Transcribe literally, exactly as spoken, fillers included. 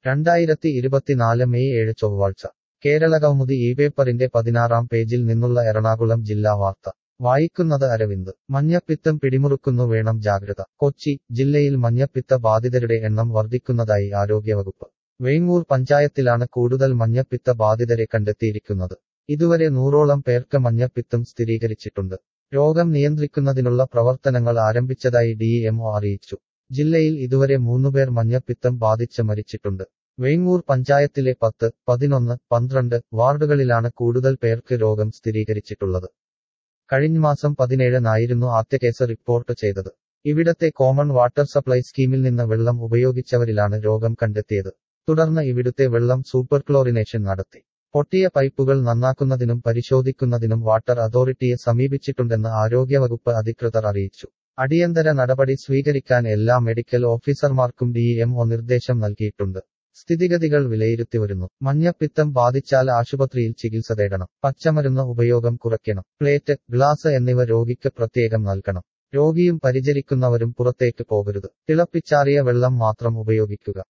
രണ്ടായിരത്തി ഇരുപത്തിനാല് മെയ് ഏഴ് ചൊവ്വാഴ്ച കേരളകൗമുദി ഈ പേപ്പറിന്റെ പതിനാറാം പേജിൽ നിന്നുള്ള എറണാകുളം ജില്ലാ വാർത്ത വായിക്കുന്നത് അരവിന്ദ്. മഞ്ഞപ്പിത്തം പിടിമുറുക്കുന്നു, വേണം ജാഗ്രത. കൊച്ചി ജില്ലയിൽ മഞ്ഞപ്പിത്ത ബാധിതരുടെ എണ്ണം വർദ്ധിക്കുന്നതായി ആരോഗ്യവകുപ്പ്. വേങ്ങൂർ പഞ്ചായത്തിലാണ് കൂടുതൽ മഞ്ഞപ്പിത്ത ബാധിതരെ കണ്ടെത്തിയിരിക്കുന്നത്. ഇതുവരെ നൂറോളം പേർക്ക് മഞ്ഞപ്പിത്തം സ്ഥിരീകരിച്ചിട്ടുണ്ട്. രോഗം നിയന്ത്രിക്കുന്നതിനുള്ള പ്രവർത്തനങ്ങൾ ആരംഭിച്ചതായി ഡിഎംഒ അറിയിച്ചു. ജില്ലയിൽ ഇതുവരെ മൂന്നുപേർ മഞ്ഞപ്പിത്തം ബാധിച്ച് മരിച്ചിട്ടുണ്ട്. വേങ്ങൂർ പഞ്ചായത്തിലെ പത്ത്, പതിനൊന്ന്, പന്ത്രണ്ട് വാർഡുകളിലാണ് കൂടുതൽ പേർക്ക് രോഗം സ്ഥിരീകരിച്ചിട്ടുള്ളത്. കഴിഞ്ഞമാസം പതിനേഴിനായിരുന്നു ആദ്യ കേസ് റിപ്പോർട്ട് ചെയ്തത്. ഇവിടത്തെ കോമൺ വാട്ടർ സപ്ലൈ സ്കീമിൽ നിന്ന് വെള്ളം ഉപയോഗിച്ചവരിലാണ് രോഗം കണ്ടെത്തിയത്. തുടർന്ന് ഇവിടുത്തെ വെള്ളം സൂപ്പർ ക്ലോറിനേഷൻ നടത്തി. പൊട്ടിയ പൈപ്പുകൾ നന്നാക്കുന്നതിനും പരിശോധിക്കുന്നതിനും വാട്ടർ അതോറിറ്റിയെ സമീപിച്ചിട്ടുണ്ടെന്ന് ആരോഗ്യവകുപ്പ് അധികൃതർ അറിയിച്ചു. അടിയന്തര നടപടി സ്വീകരിക്കാൻ എല്ലാ മെഡിക്കൽ ഓഫീസർമാർക്കും ഡിഎംഒ നിർദ്ദേശം നൽകിയിട്ടുണ്ട്. സ്ഥിതിഗതികൾ വിലയിരുത്തിവരുന്നു. മഞ്ഞപ്പിത്തം ബാധിച്ചാൽ ആശുപത്രിയിൽ ചികിത്സ തേടണം. പച്ചമരുന്ന് ഉപയോഗം കുറയ്ക്കണം. പ്ലേറ്റ്, ഗ്ലാസ് എന്നിവ രോഗിക്ക് പ്രത്യേകം നൽകണം. രോഗിയും പരിചരിക്കുന്നവരും പുറത്തേക്ക് പോകരുത്. തിളപ്പിച്ചാറിയ വെള്ളം മാത്രം ഉപയോഗിക്കുക.